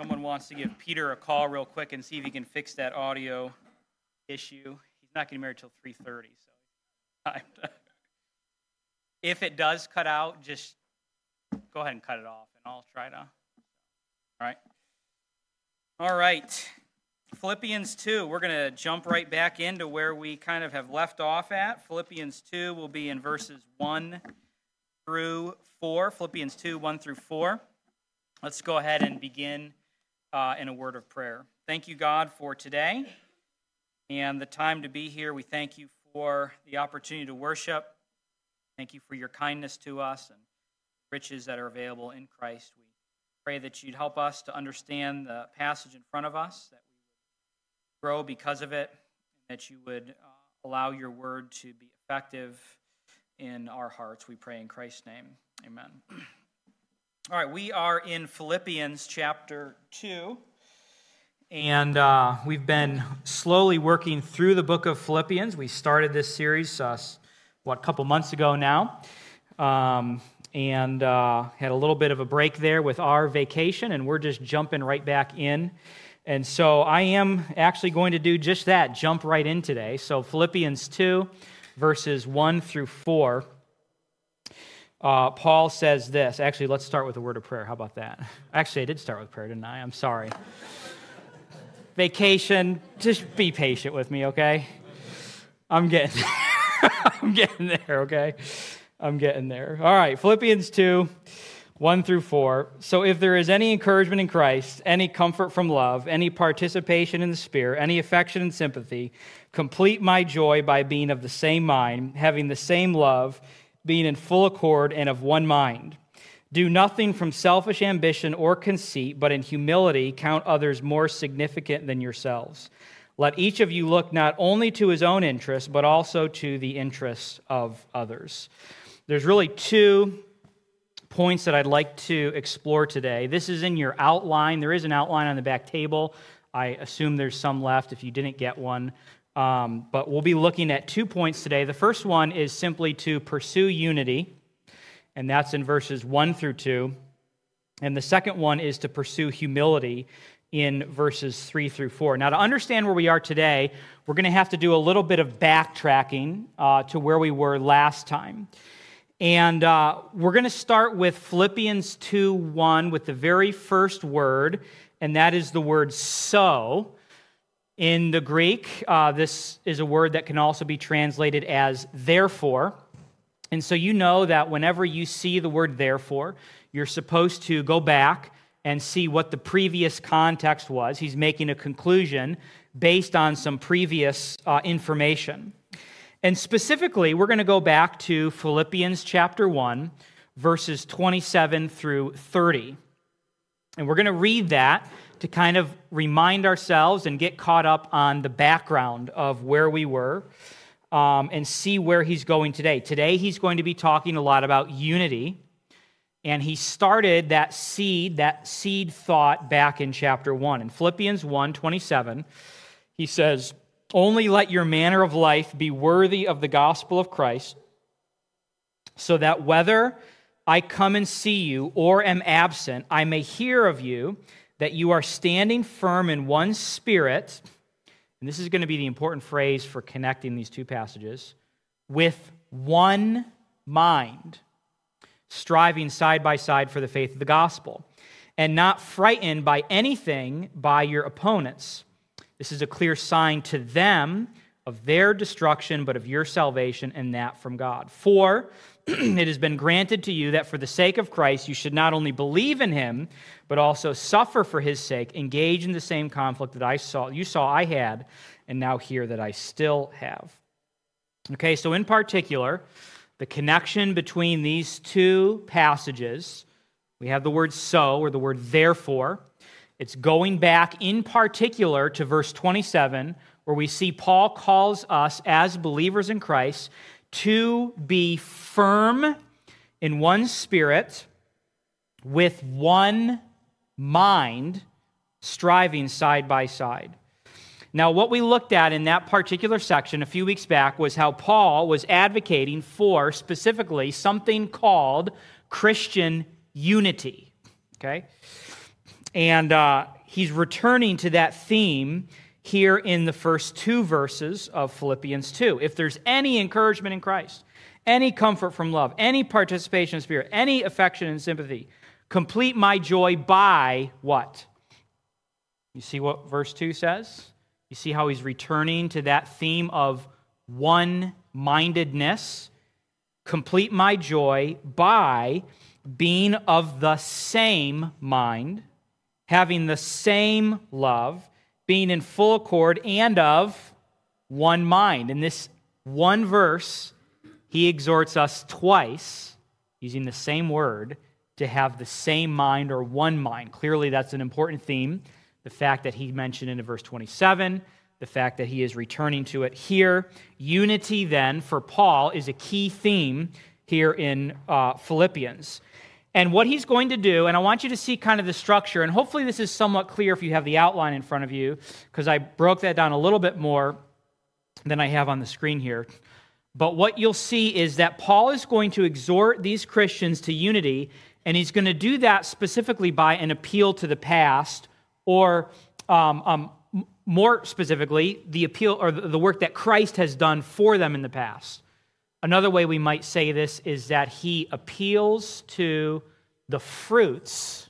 Someone wants to give Peter a call real quick and see if he can fix that audio issue. He's not getting married till 3:30, so if it does cut out, just go ahead and cut it off, and I'll try to. All right. Philippians 2, we're going to jump right back into where we kind of have left off at. Philippians 2 will be in verses 1 through 4. Philippians 2, 1 through 4. Let's go ahead and begin in a word of prayer. Thank you, God, for today and the time to be here. We thank you for the opportunity to worship. Thank you for your kindness to us and riches that are available in Christ. We pray that you'd help us to understand the passage in front of us, that we would grow because of it, and that you would allow your word to be effective in our hearts. We pray in Christ's name. Amen. All right, we are in Philippians chapter 2, and we've been slowly working through the book of Philippians. We started this series, a couple months ago now, and had a little bit of a break there with our vacation, and we're just jumping right back in. And so I am actually going to do just that, jump right in today. So Philippians 2, verses 1 through 4. Paul says this. Actually, let's start with a word of prayer. How about that? Actually, I did start with prayer, didn't I? I'm sorry. Vacation, just be patient with me, okay? I'm getting there, okay? I'm getting there. All right, Philippians 2, 1 through 4. So if there is any encouragement in Christ, any comfort from love, any participation in the Spirit, any affection and sympathy, complete my joy by being of the same mind, having the same love, being in full accord and of one mind. Do nothing from selfish ambition or conceit, but in humility count others more significant than yourselves. Let each of you look not only to his own interests, but also to the interests of others. There's really two points that I'd like to explore today. This is in your outline. There is an outline on the back table. I assume there's some left if you didn't get one. But we'll be looking at 2 points today. The first one is simply to pursue unity, and that's in verses 1 through 2. And the second one is to pursue humility in verses 3 through 4. Now, to understand where we are today, we're going to have to do a little bit of backtracking to where we were last time. And we're going to start with Philippians 2:1 with the very first word, and that is the word so. In the Greek, this is a word that can also be translated as therefore. And so you know that whenever you see the word therefore, you're supposed to go back and see what the previous context was. He's making a conclusion based on some previous information. And specifically, we're going to go back to Philippians chapter 1, verses 27 through 30. And we're going to read that to kind of remind ourselves and get caught up on the background of where we were and see where he's going today. Today, he's going to be talking a lot about unity, and he started that seed thought back in chapter 1. In Philippians 1:27, he says, "Only let your manner of life be worthy of the gospel of Christ, so that whether I come and see you or am absent, I may hear of you, that you are standing firm in one spirit," and this is going to be the important phrase for connecting these two passages, "with one mind, striving side by side for the faith of the gospel, and not frightened by anything by your opponents. This is a clear sign to them of their destruction, but of your salvation, and that from God. For it has been granted to you that for the sake of Christ you should not only believe in him, but also suffer for his sake, engage in the same conflict that you saw I had, and now hear that I still have." Okay, so in particular, the connection between these two passages, we have the word so, or the word therefore. It's going back in particular to verse 27, where we see Paul calls us as believers in Christ to be firm in one spirit, with one mind, striving side by side. Now, what we looked at in that particular section a few weeks back was how Paul was advocating for, specifically, something called Christian unity. Okay? And he's returning to that theme here in the first two verses of Philippians 2. If there's any encouragement in Christ, any comfort from love, any participation in Spirit, any affection and sympathy, complete my joy by what? You see what verse 2 says? You see how he's returning to that theme of one-mindedness? Complete my joy by being of the same mind, having the same love, being in full accord, and of one mind. In this one verse, he exhorts us twice, using the same word, to have the same mind or one mind. Clearly, that's an important theme. The fact that he mentioned it in verse 27, the fact that he is returning to it here. Unity, then, for Paul, is a key theme here in Philippians. And what he's going to do, and I want you to see kind of the structure, and hopefully this is somewhat clear if you have the outline in front of you, because I broke that down a little bit more than I have on the screen here. But what you'll see is that Paul is going to exhort these Christians to unity, and he's going to do that specifically by an appeal to the past, or more specifically, the appeal or the work that Christ has done for them in the past. Another way we might say this is that he appeals to the fruits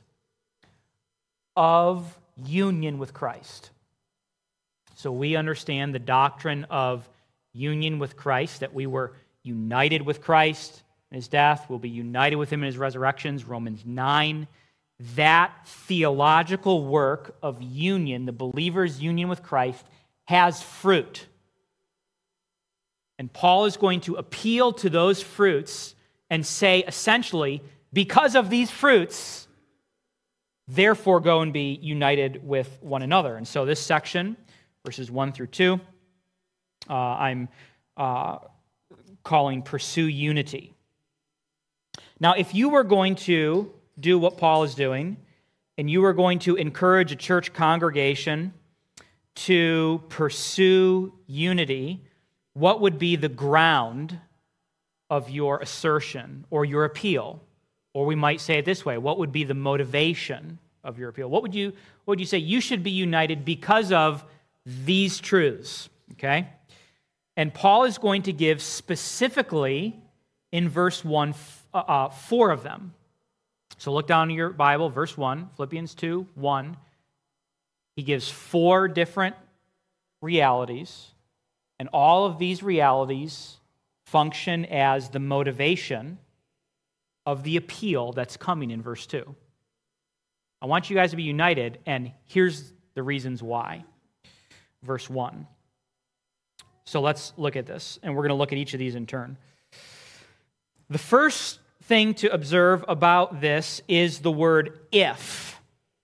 of union with Christ. So we understand the doctrine of union with Christ, that we were united with Christ in his death, we'll be united with him in his resurrections, Romans 9. That theological work of union, the believer's union with Christ, has fruit. And Paul is going to appeal to those fruits and say, essentially, because of these fruits, therefore go and be united with one another. And so this section, verses 1 through 2, I'm calling Pursue Unity. Now, if you were going to do what Paul is doing, and you were going to encourage a church congregation to pursue unity, what would be the ground of your assertion or your appeal? Or we might say it this way, what would be the motivation of your appeal? What would you say? You should be united because of these truths, okay? And Paul is going to give specifically in verse 1 4 of them. So look down in your Bible, verse 1, Philippians 2, 1. He gives 4 different realities, and all of these realities function as the motivation of the appeal that's coming in verse 2. I want you guys to be united, and here's the reasons why. Verse 1. So let's look at this, and we're going to look at each of these in turn. The first thing to observe about this is the word if.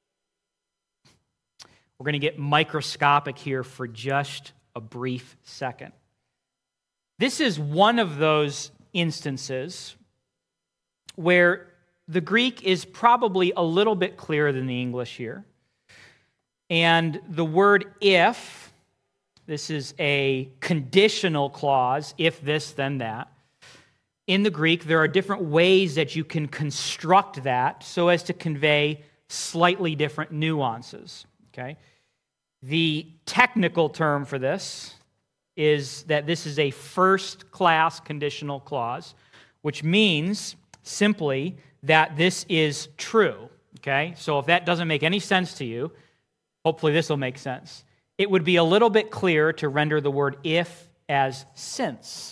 We're going to get microscopic here for just a brief second. This is one of those instances where the Greek is probably a little bit clearer than the English here. And the word if, this is a conditional clause, if this, then that. In the Greek, there are different ways that you can construct that so as to convey slightly different nuances, okay? The technical term for this is that this is a first-class conditional clause, which means simply that this is true, okay? So if that doesn't make any sense to you, hopefully this will make sense. It would be a little bit clearer to render the word if as since.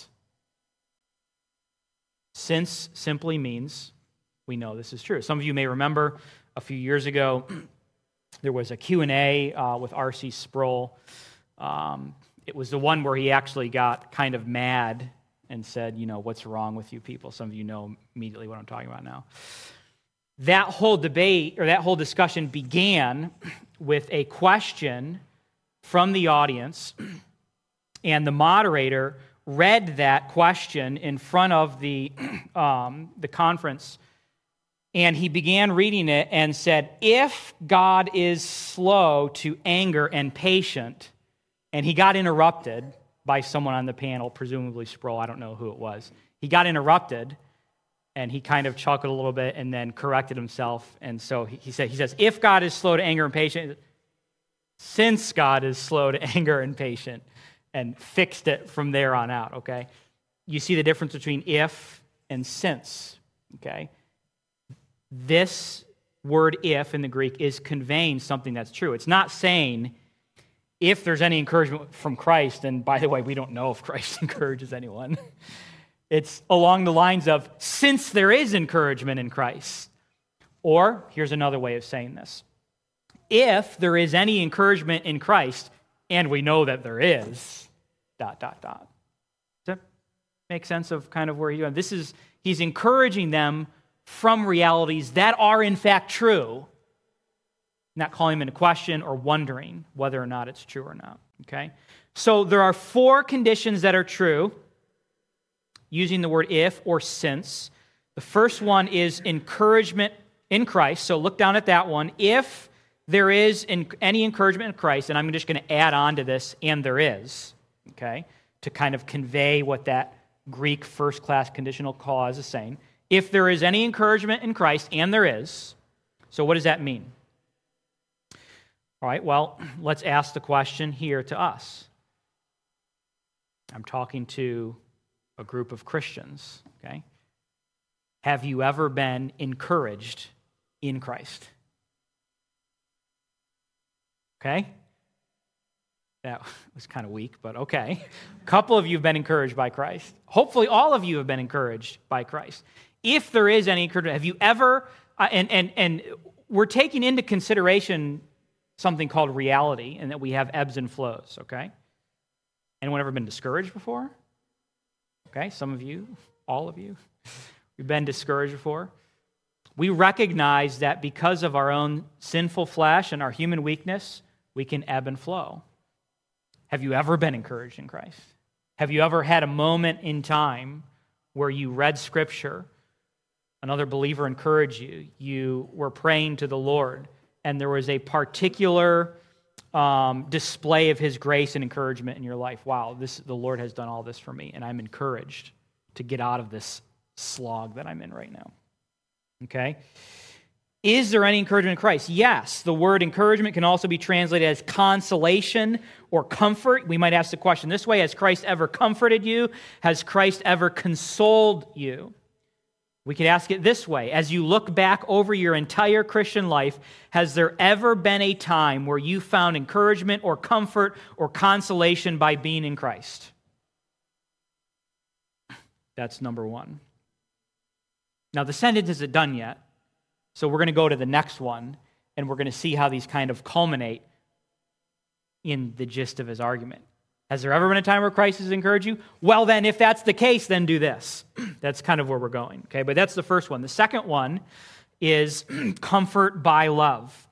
Since simply means we know this is true. Some of you may remember a few years ago, there was a Q&A with R.C. Sproul. It was the one where he actually got kind of mad and said, what's wrong with you people? Some of you know immediately what I'm talking about now. That whole debate, or that whole discussion began with a question from the audience, and the moderator read that question in front of the conference, and he began reading it and said, if God is slow to anger and patient, and he got interrupted by someone on the panel, presumably Sproul, I don't know who it was. He got interrupted, And he kind of chuckled a little bit and then corrected himself. And so he says, if God is slow to anger and patient, since God is slow to anger and patient, and fixed it from there on out, okay? You see the difference between if and since, okay? This word if in the Greek is conveying something that's true. It's not saying if there's any encouragement from Christ, and by the way, we don't know if Christ encourages anyone. It's along the lines of, since there is encouragement in Christ. Or, here's another way of saying this. If there is any encouragement in Christ, and we know that there is, ... Does that make sense of kind of where he's going? He's encouraging them from realities that are in fact true, not calling them into question or wondering whether or not it's true or not, okay? So there are 4 conditions that are true, using the word if or since. The first one is encouragement in Christ. So look down at that one. If there is any encouragement in Christ, and I'm just going to add on to this, and there is, okay, to kind of convey what that Greek first-class conditional clause is saying. If there is any encouragement in Christ, and there is, so what does that mean? All right, well, let's ask the question here to us. I'm talking to a group of Christians, okay? Have you ever been encouraged in Christ? Okay? That was kind of weak, but okay. A couple of you have been encouraged by Christ. Hopefully all of you have been encouraged by Christ. If there is any encouragement, have you ever, and we're taking into consideration something called reality, and that we have ebbs and flows, okay? Anyone ever been discouraged before? Okay, some of you, all of you, we've been discouraged before. We recognize that because of our own sinful flesh and our human weakness, we can ebb and flow. Have you ever been encouraged in Christ? Have you ever had a moment in time where you read Scripture, another believer encouraged you, you were praying to the Lord, and there was a particular display of His grace and encouragement in your life? Wow, the Lord has done all this for me, and I'm encouraged to get out of this slog that I'm in right now. Okay? Is there any encouragement in Christ? Yes. The word encouragement can also be translated as consolation or comfort. We might ask the question this way: has Christ ever comforted you? Has Christ ever consoled you? We could ask it this way: as you look back over your entire Christian life, has there ever been a time where you found encouragement or comfort or consolation by being in Christ? That's number one. Now, the sentence isn't done yet, so we're going to go to the next one, and we're going to see how these kind of culminate in the gist of his argument. Has there ever been a time where Christ has encouraged you? Well, then, if that's the case, then do this. That's kind of where we're going, okay? But that's the first one. The second one is comfort by love.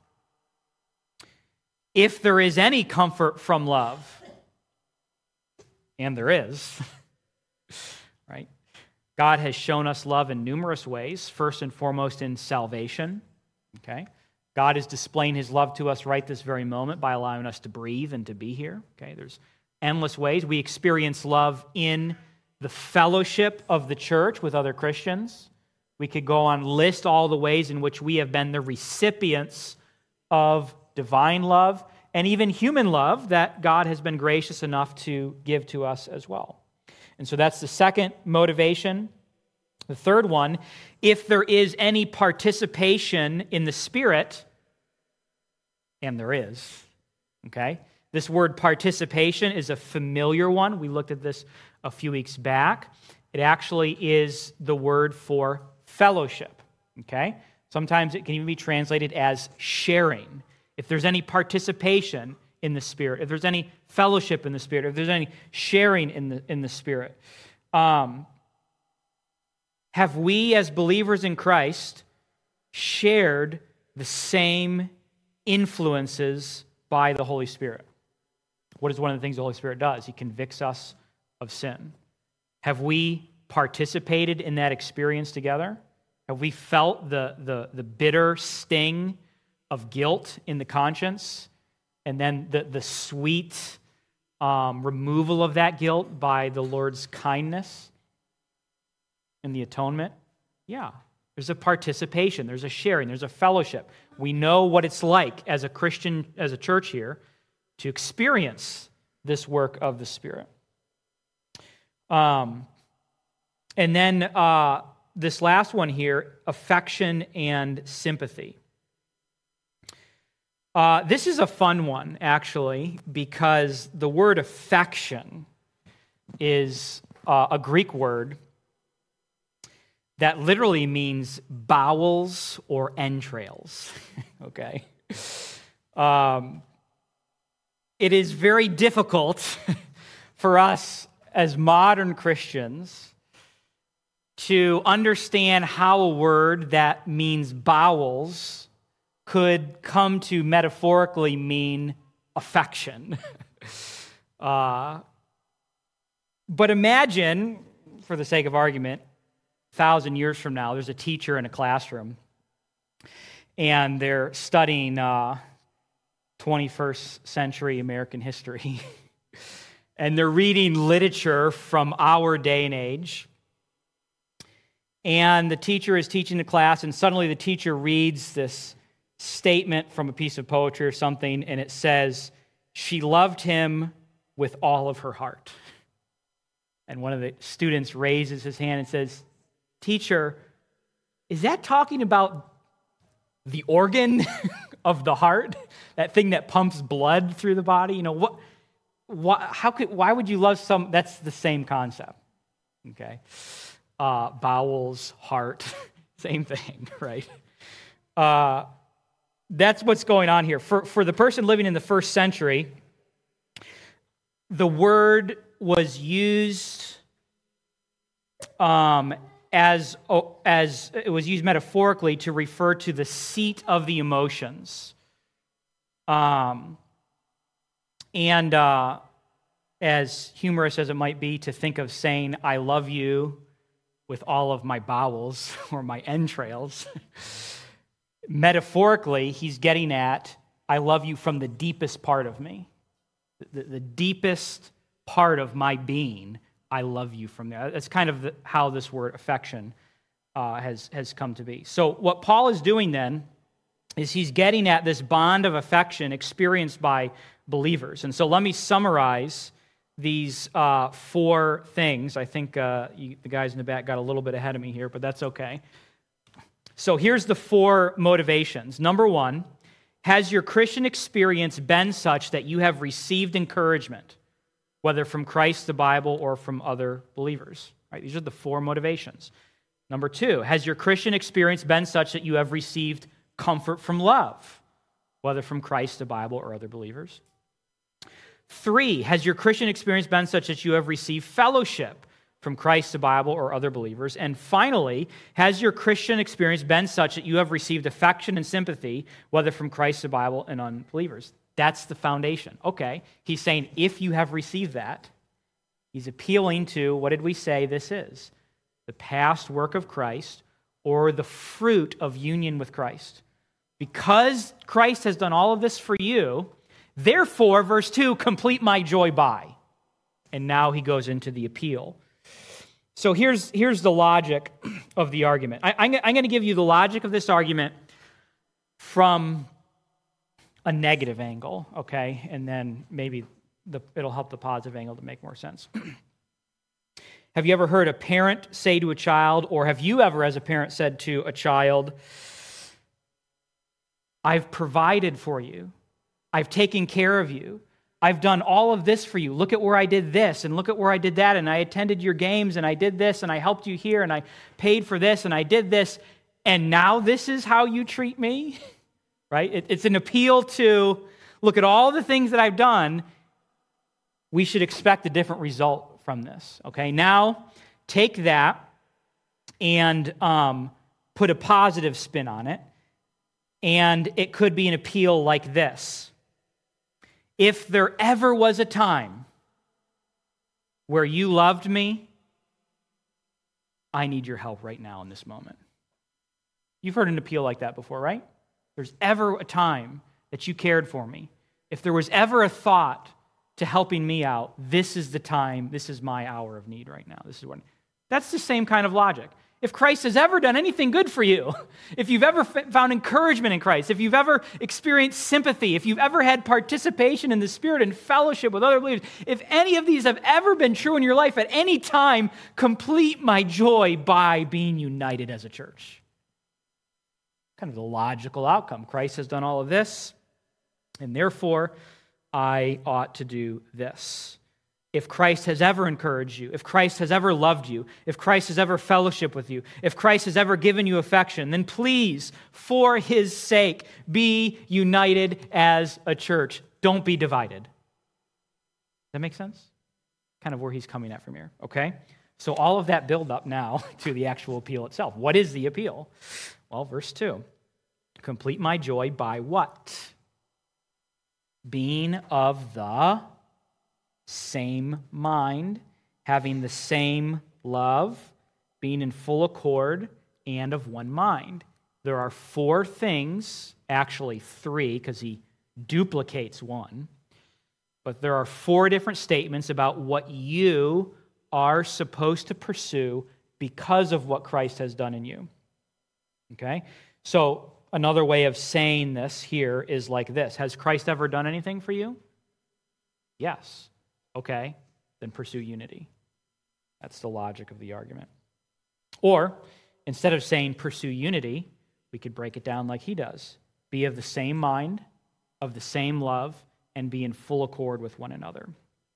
If there is any comfort from love, and there is, right? God has shown us love in numerous ways, first and foremost in salvation, okay? God is displaying His love to us right this very moment by allowing us to breathe and to be here, okay? There's endless ways. We experience love in the fellowship of the church with other Christians. We could go on, list all the ways in which we have been the recipients of divine love and even human love that God has been gracious enough to give to us as well. And so that's the second motivation. The third one, if there is any participation in the Spirit, and there is, okay? This word participation is a familiar one. We looked at this a few weeks back. It actually is the word for fellowship, okay? Sometimes it can even be translated as sharing. If there's any participation in the Spirit, if there's any fellowship in the Spirit, if there's any sharing in the Spirit. Have we as believers in Christ shared the same influences by the Holy Spirit? What is one of the things the Holy Spirit does? He convicts us of sin. Have we participated in that experience together? Have we felt the bitter sting of guilt in the conscience, and then the sweet removal of that guilt by the Lord's kindness and the atonement? Yeah. There's a participation, there's a sharing, there's a fellowship. We know what it's like as a Christian, as a church here, to experience this work of the Spirit. And then this last one here, affection and sympathy. This is a fun one, actually, because the word affection is a Greek word that literally means bowels or entrails, okay? It is very difficult for us as modern Christians to understand how a word that means bowels could come to metaphorically mean affection. But imagine, for the sake of argument, 1,000 years from now, there's a teacher in a classroom, and they're studying 21st century American history, and they're reading literature from our day and age, and the teacher is teaching the class, and suddenly the teacher reads this statement from a piece of poetry or something, and it says, "She loved him with all of her heart." And one of the students raises his hand and says, "Teacher, is that talking about the organ of the heart, that thing that pumps blood through the body? You know, why would you love some?" That's the same concept, okay? Bowels, heart, same thing, right? That's what's going on here. For the person living in the first century, the word was used as it was used metaphorically to refer to the seat of the emotions. And as humorous as it might be to think of saying, "I love you with all of my bowels," or my entrails, metaphorically, he's getting at, "I love you from the deepest part of me. The deepest part of my being, I love you from there." That's kind of how this word affection has come to be. So what Paul is doing then is he's getting at this bond of affection experienced by believers. And so let me summarize these four things. I think the guys in the back got a little bit ahead of me here, but that's okay. So here's the four motivations. Number one, has your Christian experience been such that you have received encouragement, whether from Christ, the Bible, or from other believers? Right? These are the four motivations. Number two, has your Christian experience been such that you have received comfort from love, whether from Christ, the Bible, or other believers? Three, has your Christian experience been such that you have received fellowship from Christ, the Bible, or other believers? And finally, has your Christian experience been such that you have received affection and sympathy, whether from Christ, the Bible, and unbelievers? That's the foundation. Okay, he's saying if you have received that, he's appealing to, what did we say this is? The past work of Christ or the fruit of union with Christ. Because Christ has done all of this for you, therefore, verse 2, complete my joy by. And now he goes into the appeal. So here's the logic of the argument. I'm going to give you the logic of this argument from a negative angle, okay? And then maybe it'll help the positive angle to make more sense. Have you ever heard a parent say to a child, or have you ever as a parent said to a child, "I've provided for you. I've taken care of you. I've done all of this for you. Look at where I did this, and look at where I did that, and I attended your games, and I did this, and I helped you here, and I paid for this, and I did this, and now this is how you treat me?" Right? It's an appeal to, look at all the things that I've done. We should expect a different result from this. Okay? Now, take that and put a positive spin on it, and it could be an appeal like this. If there ever was a time where you loved me, I need your help right now in this moment. You've heard an appeal like that before, right? There's ever a time that you cared for me. If there was ever a thought to helping me out, this is the time, this is my hour of need right now. This is what. That's the same kind of logic. If Christ has ever done anything good for you, if you've ever found encouragement in Christ, if you've ever experienced sympathy, if you've ever had participation in the Spirit and fellowship with other believers, if any of these have ever been true in your life at any time, complete my joy by being united as a church. Kind of the logical outcome. Christ has done all of this, and therefore I ought to do this. If Christ has ever encouraged you, if Christ has ever loved you, if Christ has ever fellowshiped with you, if Christ has ever given you affection, then please, for his sake, be united as a church. Don't be divided. Does that make sense? Kind of where he's coming at from here, okay? So all of that build up now to the actual appeal itself. What is the appeal? Well, verse 2. Complete my joy by what? Being of the same mind, having the same love, being in full accord, and of one mind. There are 4 things, actually 3, because he duplicates 1, but there are 4 different statements about what you are supposed to pursue because of what Christ has done in you. Okay? So another way of saying this here is like this. Has Christ ever done anything for you? Yes. Okay, then pursue unity. That's the logic of the argument. Or, instead of saying pursue unity, we could break it down like he does. Be of the same mind, of the same love, and be in full accord with one another.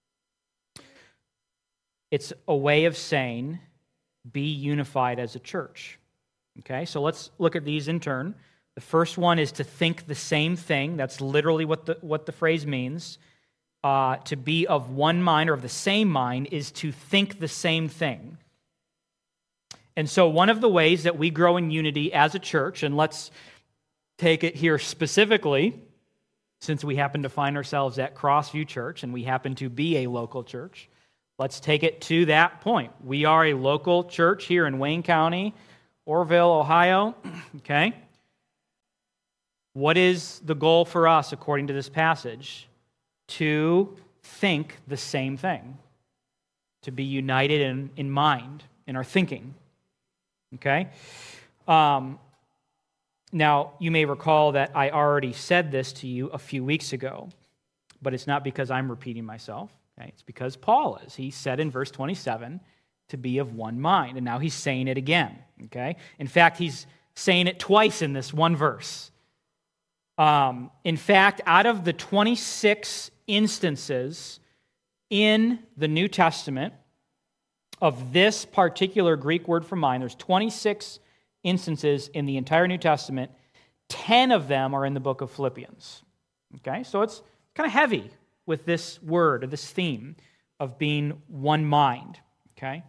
It's a way of saying be unified as a church. Okay, so let's look at these in turn. The first one is to think the same thing. That's literally what the phrase means. To be of one mind or of the same mind is to think the same thing. And so one of the ways that we grow in unity as a church, and let's take it here specifically, since we happen to find ourselves at Crossview Church and we happen to be a local church, let's take it to that point. We are a local church here in Wayne County, Orrville, Ohio. Okay? What is the goal for us according to this passage? To think the same thing, to be united in mind, in our thinking. Okay? Now, you may recall that I already said this to you a few weeks ago, but it's not because I'm repeating myself. Okay? It's because Paul is. He said in verse 27 to be of one mind, and now he's saying it again. Okay? In fact, he's saying it twice in this one verse. In fact, out of the 26 instances in the New Testament of this particular Greek word for mind, there's 26 instances in the entire New Testament. 10 of them are in the book of Philippians. Okay, so it's kind of heavy with this word, or this theme of being one mind. Okay,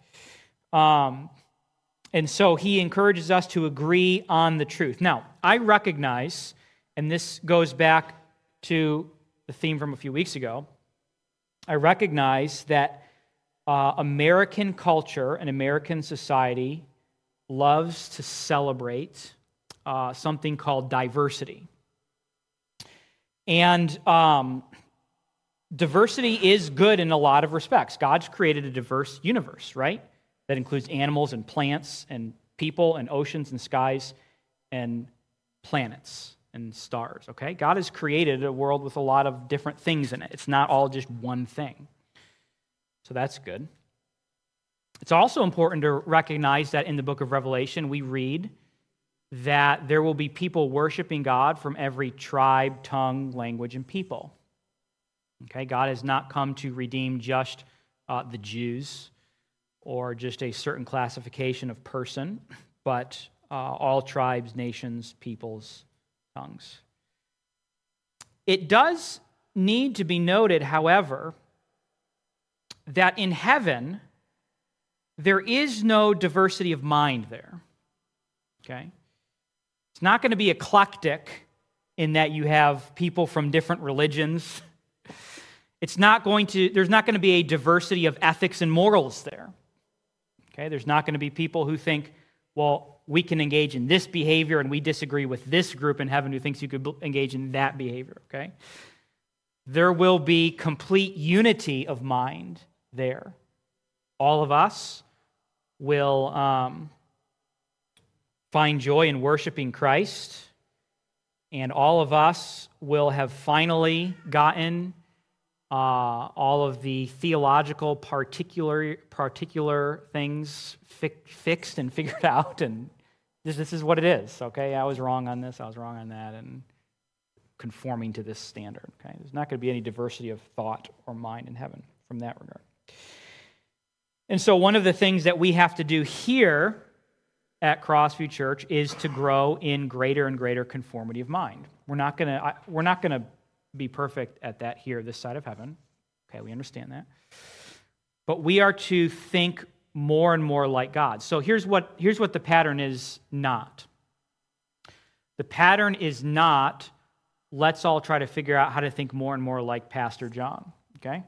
and so he encourages us to agree on the truth. Now, I recognize, and this goes back to the theme from a few weeks ago, I recognize that American culture and American society loves to celebrate something called diversity. And diversity is good in a lot of respects. God's created a diverse universe, right? That includes animals and plants and people and oceans and skies and planets and stars, okay? God has created a world with a lot of different things in it. It's not all just one thing. So that's good. It's also important to recognize that in the book of Revelation, we read that there will be people worshiping God from every tribe, tongue, language, and people. Okay, God has not come to redeem just the Jews or just a certain classification of person, but all tribes, nations, peoples, tongues. It does need to be noted, however, that in heaven, there is no diversity of mind there. Okay? It's not going to be eclectic in that you have people from different religions. There's not going to be a diversity of ethics and morals there. Okay? There's not going to be people who think, well, we can engage in this behavior and we disagree with this group in heaven who thinks you could engage in that behavior, okay? There will be complete unity of mind there. All of us will find joy in worshiping Christ, and all of us will have finally gotten all of the theological particular things fixed and figured out, and this is what it is, okay? I was wrong on this, I was wrong on that, and conforming to this standard, okay? There's not going to be any diversity of thought or mind in heaven from that regard. And so one of the things that we have to do here at Crossview Church is to grow in greater and greater conformity of mind. We're not going to be perfect at that here, this side of heaven. Okay, we understand that. But we are to think more and more like God. So here's what the pattern is not. The pattern is not, let's all try to figure out how to think more and more like Pastor John, okay?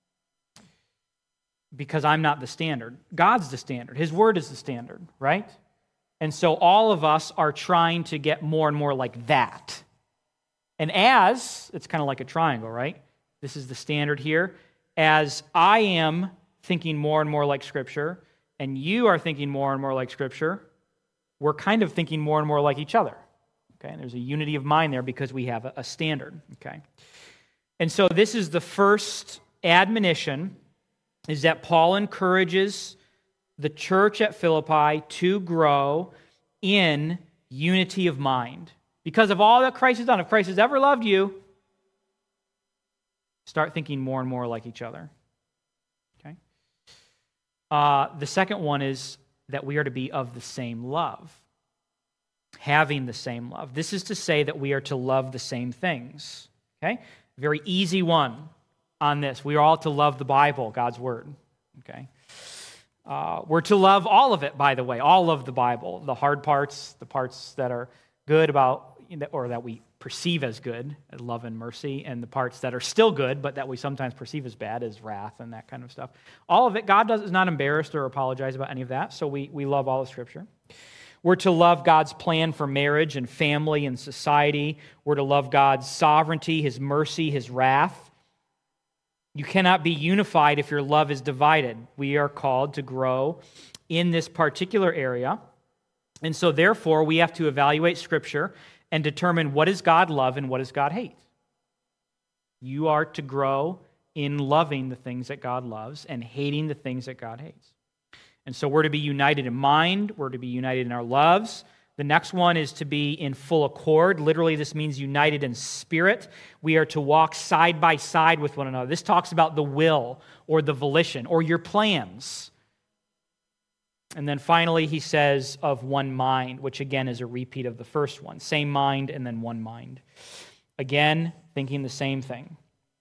Because I'm not the standard. God's the standard. His word is the standard, right? And so all of us are trying to get more and more like that. And as, it's kind of like a triangle, right? This is the standard here. As I am thinking more and more like Scripture, and you are thinking more and more like Scripture, we're kind of thinking more and more like each other. Okay, and there's a unity of mind there because we have a standard. Okay, and so this is the first admonition, is that Paul encourages the church at Philippi to grow in unity of mind. Because of all that Christ has done, if Christ has ever loved you, start thinking more and more like each other. Okay. The second one is that we are to be of the same love. Having the same love. This is to say that we are to love the same things. Okay? Very easy one on this. We are all to love the Bible, God's Word. Okay? We're to love all of it, by the way, all of the Bible. The hard parts, the parts that are good about, or that we perceive as good, as love and mercy, and the parts that are still good, but that we sometimes perceive as bad, as wrath and that kind of stuff. All of it, God is not embarrassed or apologize about any of that, so we love all of Scripture. We're to love God's plan for marriage and family and society. We're to love God's sovereignty, His mercy, His wrath. You cannot be unified if your love is divided. We are called to grow in this particular area. And so therefore, we have to evaluate Scripture and determine what does God love and what does God hate. You are to grow in loving the things that God loves and hating the things that God hates. And so we're to be united in mind. We're to be united in our loves. The next one is to be in full accord. Literally, this means united in spirit. We are to walk side by side with one another. This talks about the will or the volition or your plans. And then finally, he says of one mind, which again is a repeat of the first one. Same mind and then one mind. Again, thinking the same thing.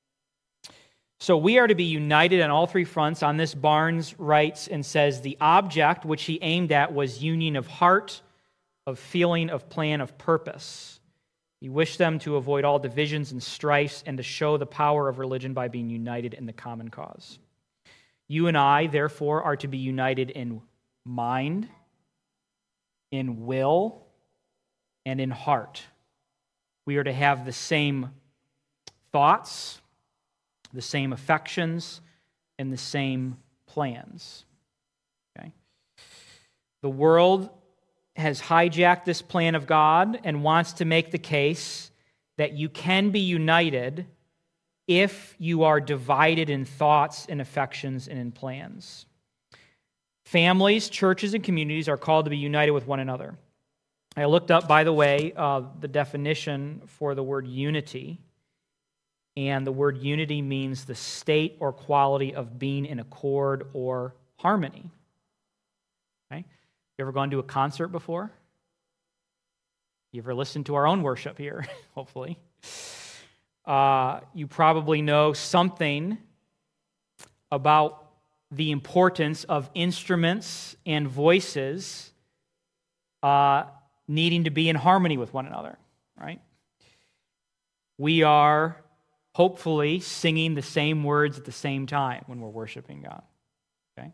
So we are to be united on all three fronts. On this, Barnes writes and says, the object which he aimed at was union of heart, of feeling, of plan, of purpose. He wished them to avoid all divisions and strifes and to show the power of religion by being united in the common cause. You and I, therefore, are to be united in mind, in will, and in heart. We are to have the same thoughts, the same affections, and the same plans. Okay? The world has hijacked this plan of God and wants to make the case that you can be united if you are divided in thoughts and affections and in plans. Families, churches, and communities are called to be united with one another. I looked up, by the way, the definition for the word unity. And the word unity means the state or quality of being in accord or harmony. Okay? You ever gone to a concert before? You ever listened to our own worship here, hopefully? You probably know something about the importance of instruments and voices needing to be in harmony with one another, right? We are hopefully singing the same words at the same time when we're worshiping God, okay?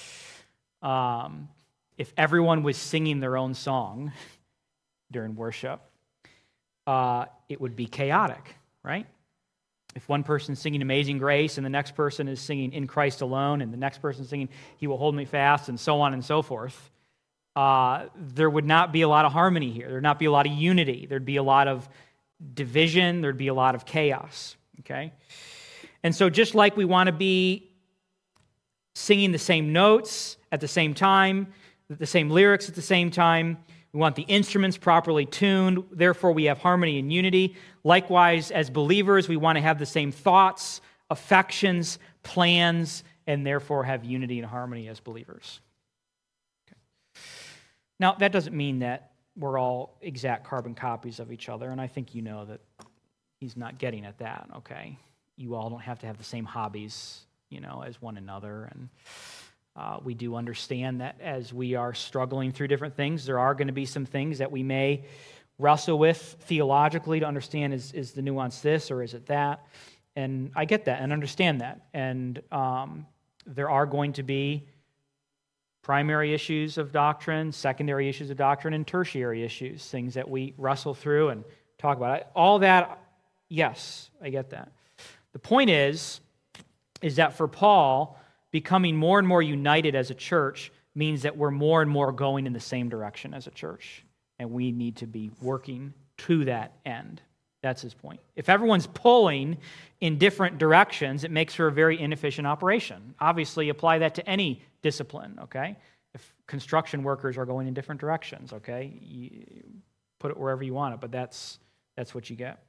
If everyone was singing their own song during worship, it would be chaotic, right? If one person's singing Amazing Grace and the next person is singing In Christ Alone and the next person singing He Will Hold Me Fast and so on and so forth, there would not be a lot of harmony here. There would not be a lot of unity. There'd be a lot of division. There'd be a lot of chaos, okay? And so just like we want to be singing the same notes at the same time, the same lyrics at the same time, we want the instruments properly tuned, therefore we have harmony and unity. Likewise, as believers, we want to have the same thoughts, affections, plans, and therefore have unity and harmony as believers. Okay. Now, that doesn't mean that we're all exact carbon copies of each other, and I think you know that he's not getting at that, okay? You all don't have to have the same hobbies, as one another, and we do understand that as we are struggling through different things, there are going to be some things that we may wrestle with theologically to understand, is the nuance this or is it that? And I get that and understand that. And there are going to be primary issues of doctrine, secondary issues of doctrine, and tertiary issues, things that we wrestle through and talk about. All that, yes, I get that. The point is that for Paul, becoming more and more united as a church means that we're more and more going in the same direction as a church, and we need to be working to that end. That's his point. If everyone's pulling in different directions, it makes for a very inefficient operation. Obviously, apply that to any discipline, okay? If construction workers are going in different directions, okay? You put it wherever you want it, but that's what you get.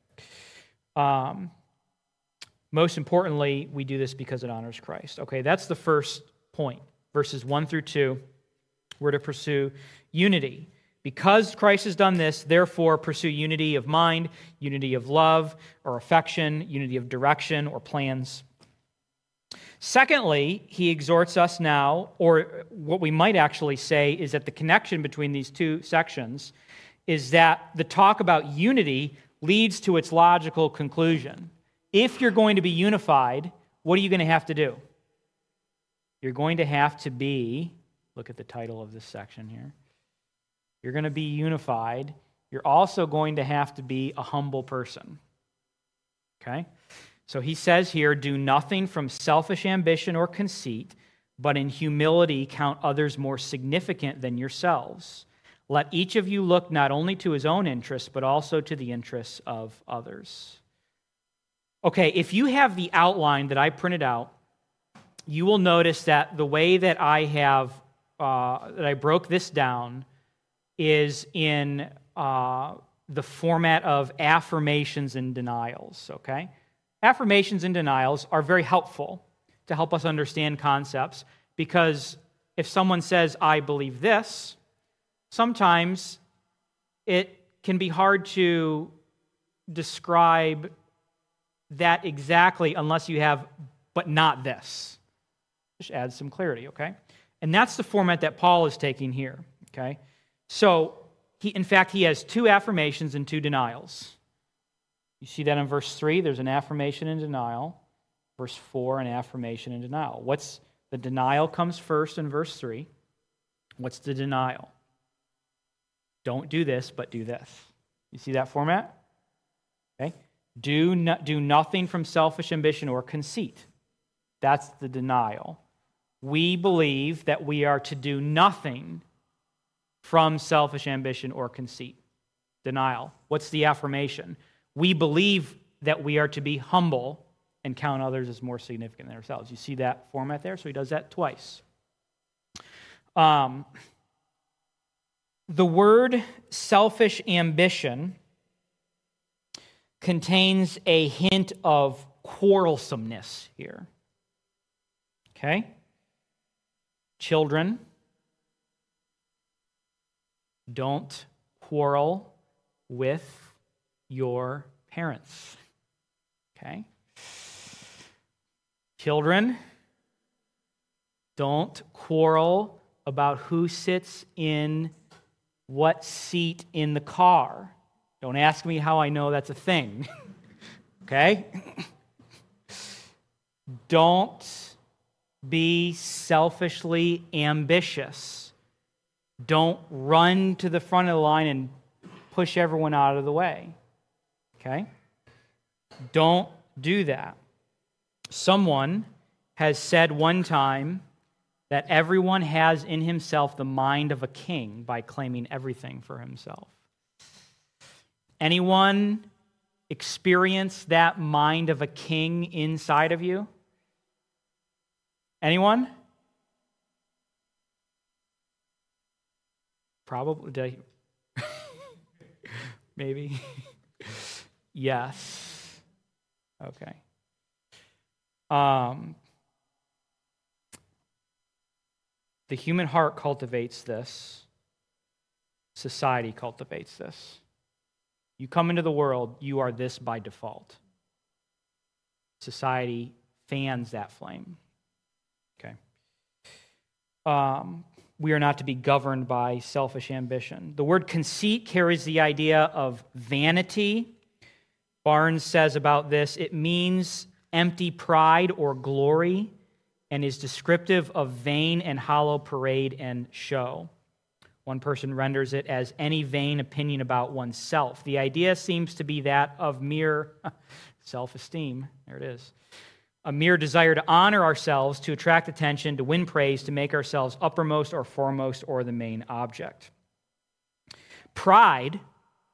Most importantly, we do this because it honors Christ. Okay, that's the first point. Verses 1 through 2, we're to pursue unity. Because Christ has done this, therefore pursue unity of mind, unity of love or affection, unity of direction or plans. Secondly, he exhorts us now, or what we might actually say is that the connection between these two sections is that the talk about unity leads to its logical conclusion. If you're going to be unified, what are you going to have to do? You're going to have to be, look at the title of this section here. You're going to be unified. You're also going to have to be a humble person. Okay? So he says here, do nothing from selfish ambition or conceit, but in humility count others more significant than yourselves. Let each of you look not only to his own interests, but also to the interests of others. Okay, if you have the outline that I printed out, you will notice that the way that I broke this down is in the format of affirmations and denials, okay? Affirmations and denials are very helpful to help us understand concepts because if someone says, I believe this, sometimes it can be hard to describe that exactly unless you have, but not this. Just adds some clarity, okay? And that's the format that Paul is taking here, okay? So, in fact, he has two affirmations and two denials. You see that in verse 3, there's an affirmation and denial. Verse 4, an affirmation and denial. What's the denial comes first in verse 3. What's the denial? Don't do this, but do this. You see that format? Okay? Do nothing from selfish ambition or conceit. That's the denial. We believe that we are to do nothing from selfish ambition or conceit. Denial. What's the affirmation? We believe that we are to be humble and count others as more significant than ourselves. You see that format there? So he does that twice. The word selfish ambition contains a hint of quarrelsomeness here. Okay? Children, don't quarrel with your parents. Okay? Children, don't quarrel about who sits in what seat in the car. Don't ask me how I know that's a thing. Okay? Don't be selfishly ambitious. Don't run to the front of the line and push everyone out of the way. Okay? Don't do that. Someone has said one time that everyone has in himself the mind of a king by claiming everything for himself. Anyone experience that mind of a king inside of you? Anyone? Probably. Maybe. Yes. Okay. The human heart cultivates this. Society cultivates this. You come into the world, you are this by default. Society fans that flame. Okay. We are not to be governed by selfish ambition. The word conceit carries the idea of vanity. Barnes says about this, it means empty pride or glory and is descriptive of vain and hollow parade and show. One person renders it as any vain opinion about oneself. The idea seems to be that of mere self-esteem. There it is. A mere desire to honor ourselves, to attract attention, to win praise, to make ourselves uppermost or foremost or the main object. Pride,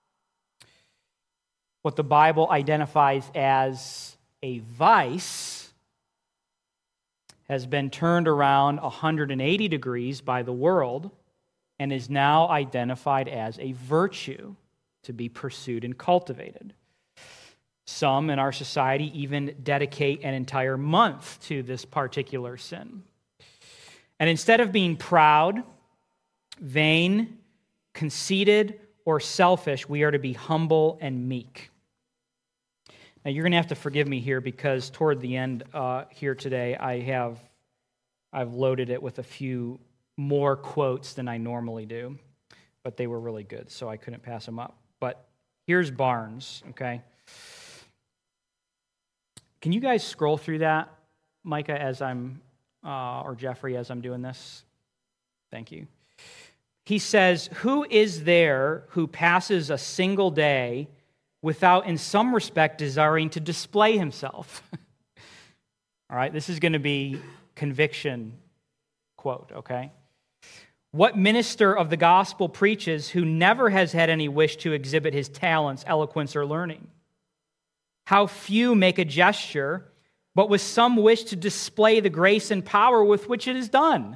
what the Bible identifies as a vice, has been turned around 180 degrees by the world and is now identified as a virtue to be pursued and cultivated. Some in our society even dedicate an entire month to this particular sin. And instead of being proud, vain, conceited, or selfish, we are to be humble and meek. Now, you're going to have to forgive me here because toward the end here today, I've loaded it with a few more quotes than I normally do, but they were really good, so I couldn't pass them up. But here's Barnes, okay? Can you guys scroll through that, Micah, as I'm, or Jeffrey, as I'm doing this? Thank you. He says, "Who is there who passes a single day without, in some respect, desiring to display himself?" All right, this is going to be conviction quote, okay? "What minister of the gospel preaches who never has had any wish to exhibit his talents, eloquence, or learning? How few make a gesture, but with some wish to display the grace and power with which it is done?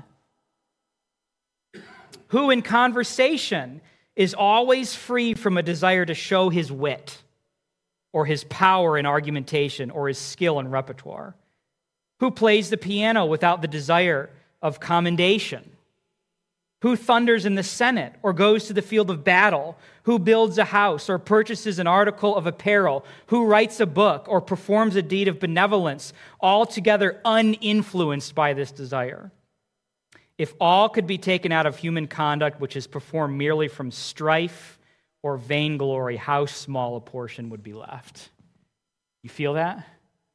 Who in conversation is always free from a desire to show his wit, or his power in argumentation, or his skill in repertoire? Who plays the piano without the desire of commendation? Who thunders in the Senate or goes to the field of battle? Who builds a house or purchases an article of apparel? Who writes a book or performs a deed of benevolence, altogether uninfluenced by this desire? If all could be taken out of human conduct, which is performed merely from strife or vainglory, how small a portion would be left?" You feel that?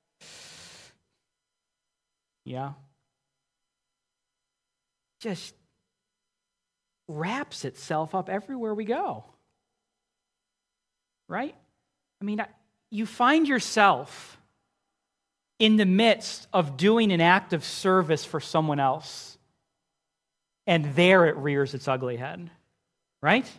Yeah? Just wraps itself up everywhere we go. Right? I mean, you find yourself in the midst of doing an act of service for someone else, and there it rears its ugly head. Right?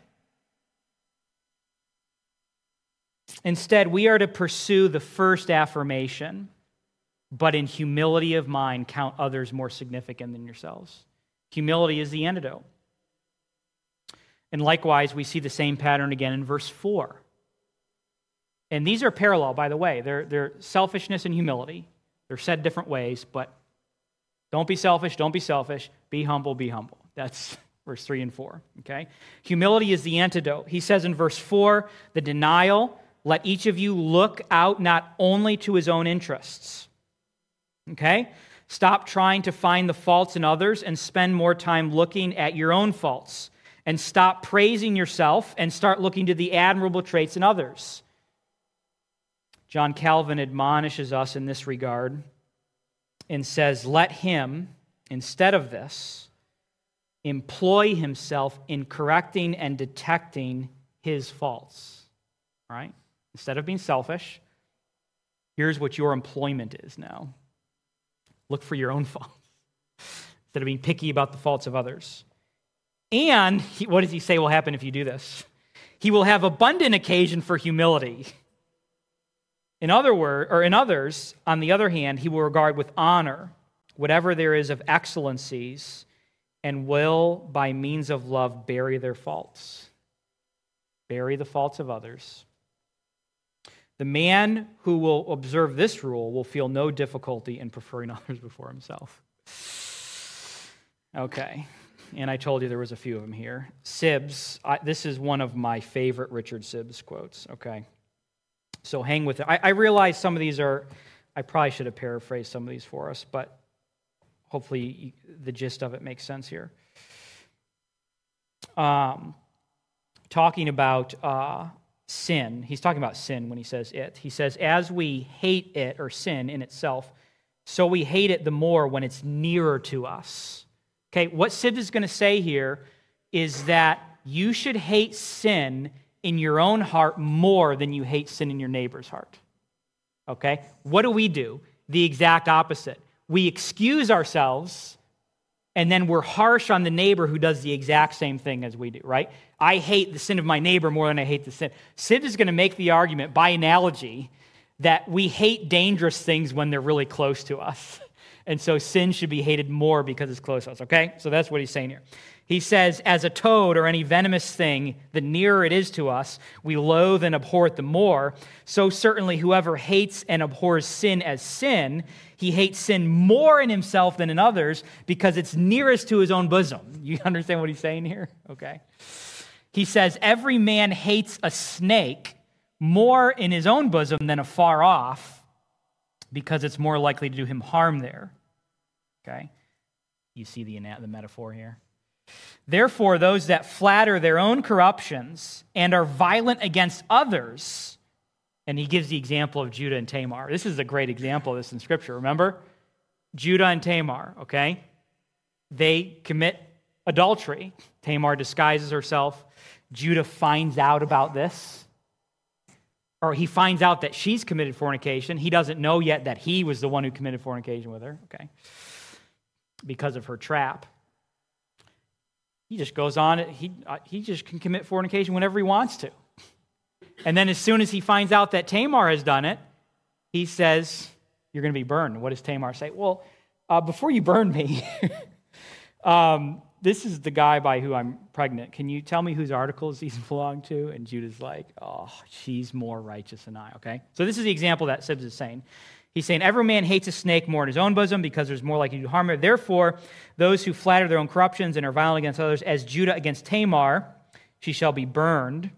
Instead, we are to pursue the first affirmation, but in humility of mind, count others more significant than yourselves. Humility is the antidote. And likewise, we see the same pattern again in verse 4. And these are parallel, by the way. They're selfishness and humility. They're said different ways, but don't be selfish, don't be selfish. Be humble, be humble. That's verse 3 and 4, okay? Humility is the antidote. He says in verse 4, the denial, let each of you look out not only to his own interests, okay? Stop trying to find the faults in others and spend more time looking at your own faults. And stop praising yourself and start looking to the admirable traits in others. John Calvin admonishes us in this regard and says, let him, instead of this, employ himself in correcting and detecting his faults. All right? Instead of being selfish, here's what your employment is now. Look for your own faults. instead of being picky about the faults of others. And what does he say will happen if you do this? He will have abundant occasion for humility. In others, on the other hand, he will regard with honor whatever there is of excellencies and will, by means of love, bury their faults. Bury the faults of others. The man who will observe this rule will feel no difficulty in preferring others before himself. Okay, and I told you there was a few of them here. Sibbes, this is one of my favorite Richard Sibbes quotes, okay? So hang with it. I realize some of these I probably should have paraphrased some of these for us, but hopefully the gist of it makes sense here. Talking about sin, he's talking about sin when he says it. He says, as we hate it, or sin in itself, so we hate it the more when it's nearer to us. Okay, what Sibbes is going to say here is that you should hate sin in your own heart more than you hate sin in your neighbor's heart. Okay? What do? The exact opposite. We excuse ourselves, and then we're harsh on the neighbor who does the exact same thing as we do, right? I hate the sin of my neighbor more than I hate the sin. Sibbes is going to make the argument, by analogy, that we hate dangerous things when they're really close to us. And so sin should be hated more because it's close to us, okay? So that's what he's saying here. He says, as a toad or any venomous thing, the nearer it is to us, we loathe and abhor it the more. So certainly whoever hates and abhors sin as sin, he hates sin more in himself than in others because it's nearest to his own bosom. You understand what he's saying here? Okay. He says, every man hates a snake more in his own bosom than afar off because it's more likely to do him harm there. Okay? You see the metaphor here? Therefore, those that flatter their own corruptions and are violent against others, and he gives the example of Judah and Tamar. This is a great example of this in Scripture. Remember? Judah and Tamar, okay? They commit adultery. Tamar disguises herself. Judah finds out about this. Or he finds out that she's committed fornication. He doesn't know yet that he was the one who committed fornication with her, okay? Because of her trap. He just goes on, he just can commit fornication whenever he wants to. And then as soon as he finds out that Tamar has done it, he says, you're going to be burned. What does Tamar say? Well, before you burn me, this is the guy by who I'm pregnant. Can you tell me whose articles these belong to? And Judah's like, oh, she's more righteous than I, okay? So this is the example that Sibbes is saying. He's saying, every man hates a snake more in his own bosom because there's more likely to harm her. Therefore, those who flatter their own corruptions and are violent against others, as Judah against Tamar, she shall be burned.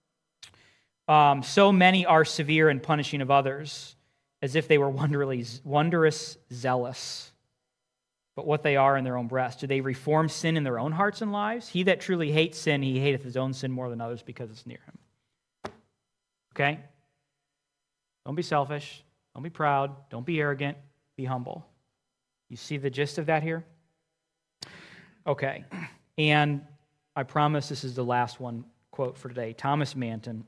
So many are severe in punishing of others, as if they were wondrous zealous. But what they are in their own breast, do they reform sin in their own hearts and lives? He that truly hates sin, he hateth his own sin more than others because it's near him. Okay? Don't be selfish. Don't be proud. Don't be arrogant. Be humble. You see the gist of that here? Okay. And I promise this is the last one quote for today. Thomas Manton.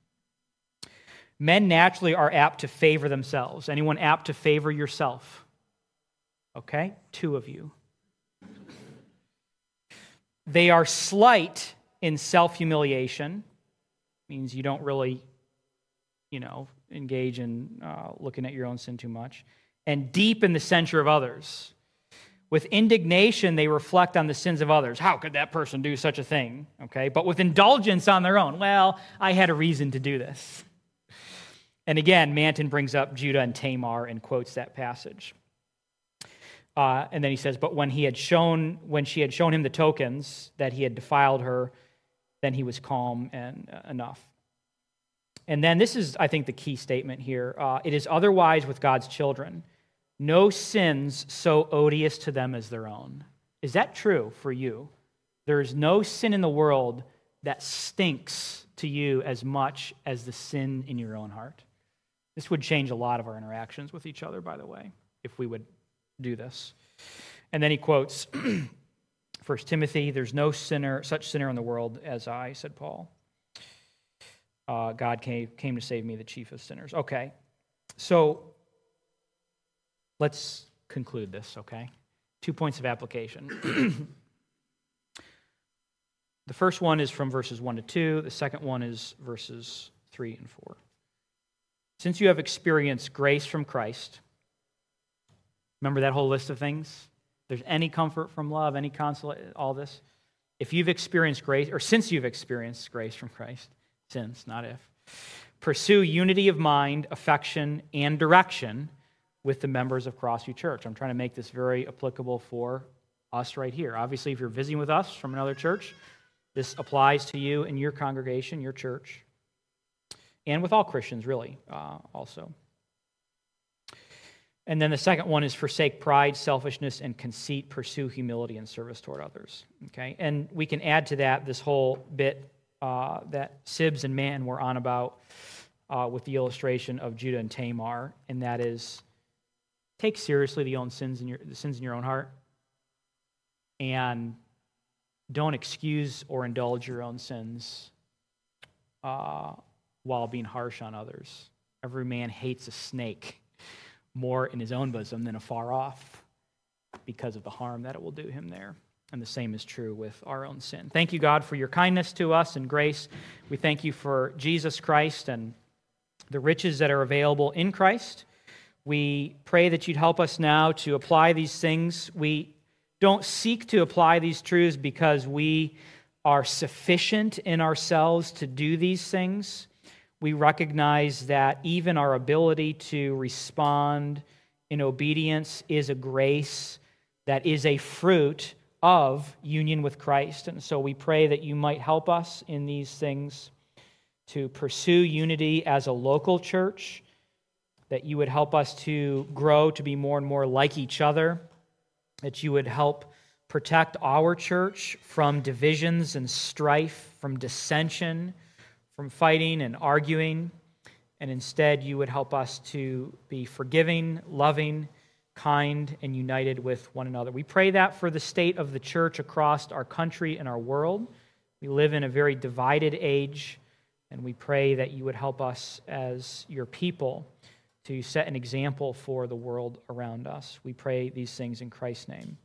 Men naturally are apt to favor themselves. Anyone apt to favor yourself? Okay? 2 of you. They are slight in self-humiliation. Means you don't really, engage in looking at your own sin too much. And deep in the censure of others. With indignation, they reflect on the sins of others. How could that person do such a thing? Okay? But with indulgence on their own. Well, I had a reason to do this. And again, Manton brings up Judah and Tamar and quotes that passage. And then he says, but when she had shown him the tokens that he had defiled her, then he was calm and enough. And then this is, I think, the key statement here. It is otherwise with God's children. No sins so odious to them as their own. Is that true for you? There is no sin in the world that stinks to you as much as the sin in your own heart. This would change a lot of our interactions with each other, by the way, if we would do this. And then he quotes 1 Timothy, there's no such sinner in the world as I, said Paul. God came to save me, the chief of sinners. Okay, so let's conclude this, okay? 2 points of application. The first one is from verses 1 to 2. The second one is verses 3 and 4. Since you have experienced grace from Christ, remember that whole list of things? There's any comfort from love, any consolation, all this. If you've experienced grace, or since you've experienced grace from Christ, since, not if, pursue unity of mind, affection, and direction with the members of Crossview Church. I'm trying to make this very applicable for us right here. Obviously, if you're visiting with us from another church, this applies to you and your congregation, your church, and with all Christians, really, also. And then the second one is forsake pride, selfishness, and conceit, pursue humility and service toward others. Okay, and we can add to that this whole bit that Sibs and Man were on about with the illustration of Judah and Tamar, and that is take seriously the sins in your own heart, and don't excuse or indulge your own sins while being harsh on others. Every man hates a snake more in his own bosom than afar off because of the harm that it will do him there. And the same is true with our own sin. Thank you, God, for your kindness to us and grace. We thank you for Jesus Christ and the riches that are available in Christ. We pray that you'd help us now to apply these things. We don't seek to apply these truths because we are sufficient in ourselves to do these things. We recognize that even our ability to respond in obedience is a grace that is a fruit of union with Christ. And so we pray that you might help us in these things to pursue unity as a local church, that you would help us to grow to be more and more like each other, that you would help protect our church from divisions and strife, from dissension, from fighting and arguing, and instead you would help us to be forgiving, loving, kind, and united with one another. We pray that for the state of the church across our country and our world. We live in a very divided age, and we pray that you would help us as your people to set an example for the world around us. We pray these things in Christ's name.